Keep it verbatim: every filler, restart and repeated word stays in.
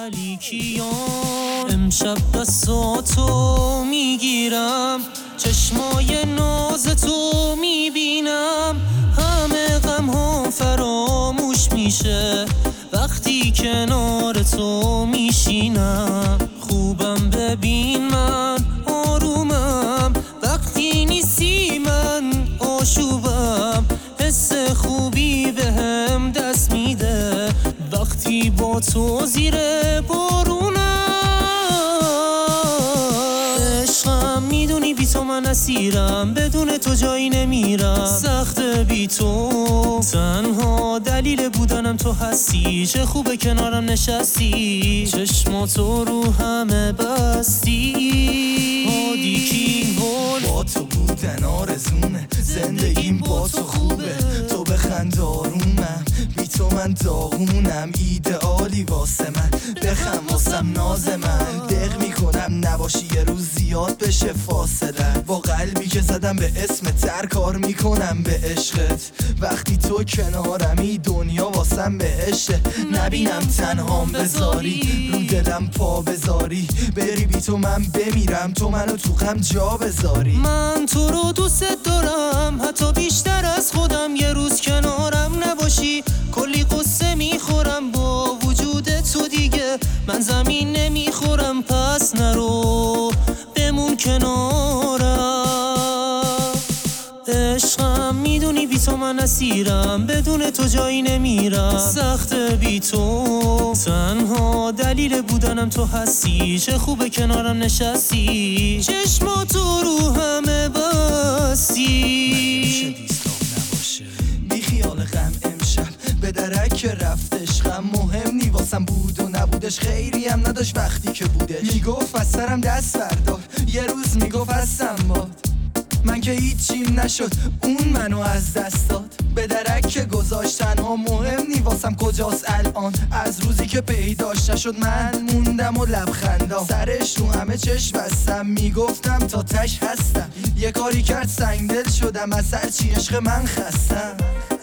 ملیکیان امشب دستاتو میگیرم، چشمای نازتو میبینم، همه غم ها فراموش میشه وقتی کنار تو میشینم. خوبم ببین من آرومم، وقتی نیستی من آشوبم، حس خوبی بهم دست میده وقتی با تو زیر بارونم. عشقم میدونی بی تو من اسیرم، بدون تو جایی نمیرم، سخت بی تو تنها دلیل بودنم تو هستی، چه خوبه کنارم نشستی، چشماتو رو همه بستی. هادی کی هول با تو بودن آرزومه، زندگیم با تو خوبه، تو بخند آرومم، بی تو من داغونم، ایدئالی واسه من، بخم واسم ناز من، دق میکنم نباشی یه روز زیاد بشه فاصله، با قلبی که زدم به اسم تر کار میکنم به عشقت، وقتی تو کنارمی دنیا واسم به عشق، نبینم تنهام بذاری رو دلم پا بذاری، بری بی تو من بمیرم، تو منو تو غم جا بذاری. من تو رو دوست دارم حتی بیشتر از خودم، یه روز کنارم نباشی کلی قصه میخورم، با وجود تو دیگه من زمین نمیخورم، پس نرو بمون کنارم. عشقم میدونی بی تو من اسیرم، بدون تو جایی نمیرم، سخت بی تو تنها دلیل بودنم تو هستی، چه خوبه کنارم نشستی، چشماتو رو همه بستی. بی خیال غم امشب به درک رفت عشقم، مهم نی واسم بود و نبودش، خیری هم نداشت وقتی که بودش، میگفت از سرم دست بردار، یه روز میگفت هستم باد، من که هیچیم نشد اون منو از دست داد، به درک گذاشت تنها، مهم نی واسم کجاست الان، از روزی که پیداش نشد من موندم و لبخندام، سرش رو همه چشم بستم، میگفتم تا تش هستم، یه کاری کرد سنگدل شدم، از هر چی عشق من خستم.